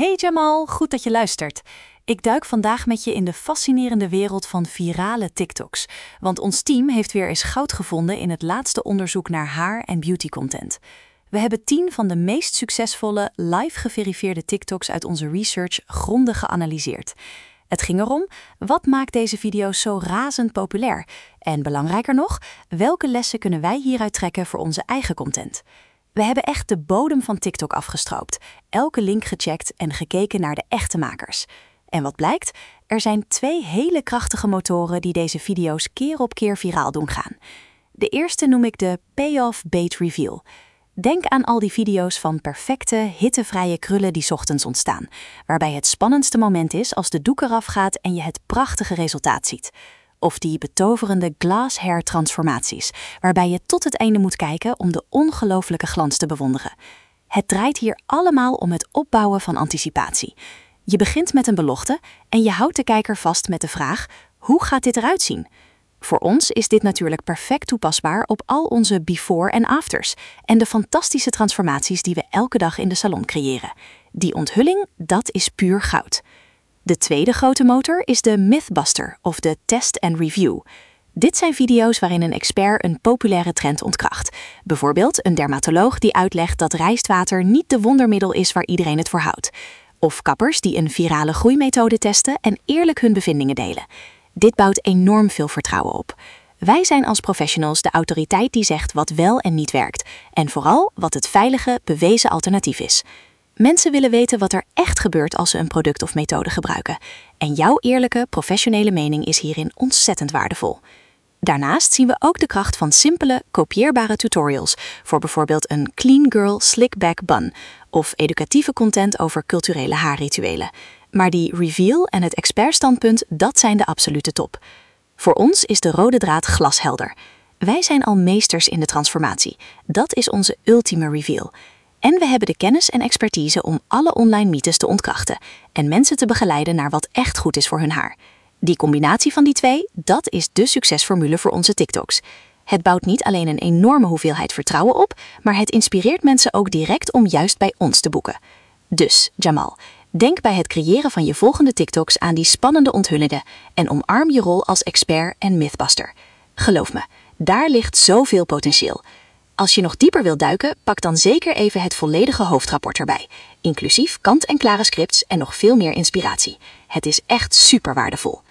Hey Jamal, goed dat je luistert. Ik duik vandaag met je in de fascinerende wereld van virale TikToks. Want ons team heeft weer eens goud gevonden in het laatste onderzoek naar haar- en beauty-content. We hebben 10 van de meest succesvolle, live geverifieerde TikToks uit onze research grondig geanalyseerd. Het ging erom, wat maakt deze video's zo razend populair? En belangrijker nog, welke lessen kunnen wij hieruit trekken voor onze eigen content? We hebben echt de bodem van TikTok afgestroopt, elke link gecheckt en gekeken naar de echte makers. En wat blijkt? Er zijn 2 hele krachtige motoren die deze video's keer op keer viraal doen gaan. De eerste noem ik de payoff bait reveal. Denk aan al die video's van perfecte, hittevrije krullen die 's ochtends ontstaan, waarbij het spannendste moment is als de doek eraf gaat en je het prachtige resultaat ziet. Of die betoverende glass hair transformaties, waarbij je tot het einde moet kijken om de ongelooflijke glans te bewonderen. Het draait hier allemaal om het opbouwen van anticipatie. Je begint met een belofte en je houdt de kijker vast met de vraag: hoe gaat dit eruit zien? Voor ons is dit natuurlijk perfect toepasbaar op al onze before en afters en de fantastische transformaties die we elke dag in de salon creëren. Die onthulling, dat is puur goud. De tweede grote motor is de Mythbuster of de Test and Review. Dit zijn video's waarin een expert een populaire trend ontkracht. Bijvoorbeeld een dermatoloog die uitlegt dat rijstwater niet de wondermiddel is waar iedereen het voor houdt. Of kappers die een virale groeimethode testen en eerlijk hun bevindingen delen. Dit bouwt enorm veel vertrouwen op. Wij zijn als professionals de autoriteit die zegt wat wel en niet werkt. En vooral wat het veilige, bewezen alternatief is. Mensen willen weten wat er echt gebeurt als ze een product of methode gebruiken. En jouw eerlijke, professionele mening is hierin ontzettend waardevol. Daarnaast zien we ook de kracht van simpele, kopieerbare tutorials voor bijvoorbeeld een clean girl slick back bun of educatieve content over culturele haarrituelen. Maar die reveal en het expertstandpunt, dat zijn de absolute top. Voor ons is de rode draad glashelder. Wij zijn al meesters in de transformatie. Dat is onze ultieme reveal. En we hebben de kennis en expertise om alle online mythes te ontkrachten en mensen te begeleiden naar wat echt goed is voor hun haar. Die combinatie van die 2, dat is de succesformule voor onze TikToks. Het bouwt niet alleen een enorme hoeveelheid vertrouwen op, maar het inspireert mensen ook direct om juist bij ons te boeken. Dus, Jamal, denk bij het creëren van je volgende TikToks aan die spannende onthullingen en omarm je rol als expert en mythbuster. Geloof me, daar ligt zoveel potentieel. Als je nog dieper wilt duiken, pak dan zeker even het volledige hoofdrapport erbij, inclusief kant-en-klare scripts en nog veel meer inspiratie. Het is echt super waardevol.